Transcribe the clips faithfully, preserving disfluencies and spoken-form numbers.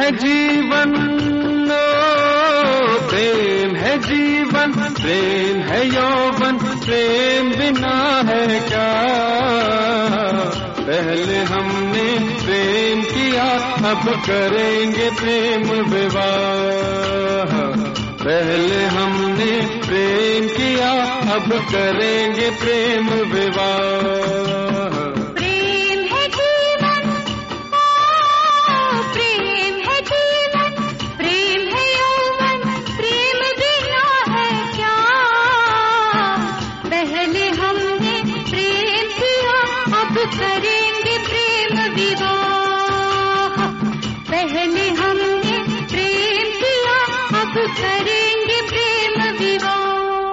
है जीवन, ओ प्रेम है जीवन, प्रेम है यौवन, प्रेम बिना है क्या। पहले हमने प्रेम किया, अब करेंगे प्रेम विवाह। पहले हमने प्रेम किया, अब करेंगे प्रेम विवाह। करेंगे प्रेम विवाह। पहले हमने प्रेम किया, अब करेंगे प्रेम विवाह।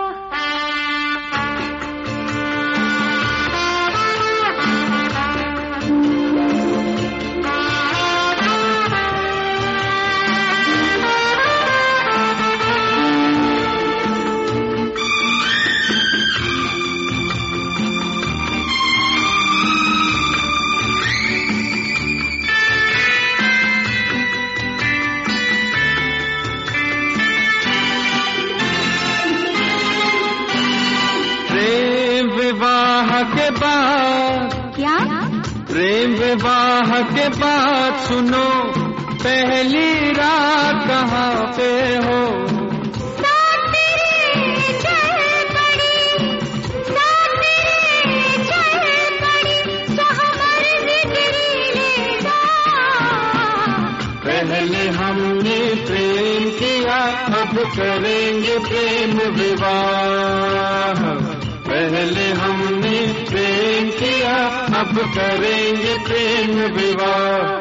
विवाह के बाद क्या? प्रेम विवाह के बाद सुनो, पहली रात कहाँ पे हो। साथ तेरे चल पड़ी, साथ तेरे चल पड़ी, जहाँ मर्जी तेरी ले जा। पहले हमने प्रेम किया, अब करेंगे प्रेम विवाह। पहले हमने प्रेम किया, अब करेंगे प्रेम विवाह।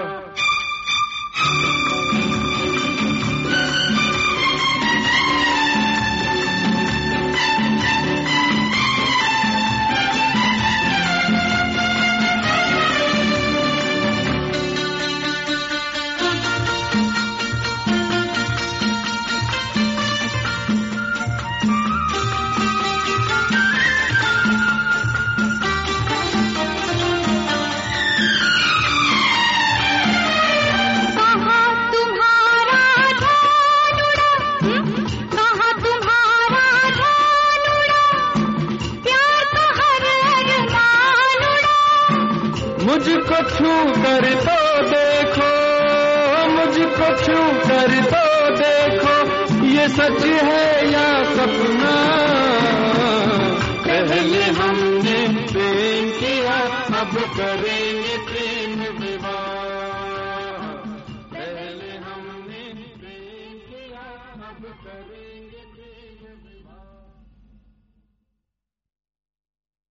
मुझको छू कर तो देखो, मुझको छू कर तो देखो, ये सच है या सपना। पहले हमने प्रेम किया, अब करेंगे प्रेम विवाह। पहले हमने प्रेम किया, अब करेंगे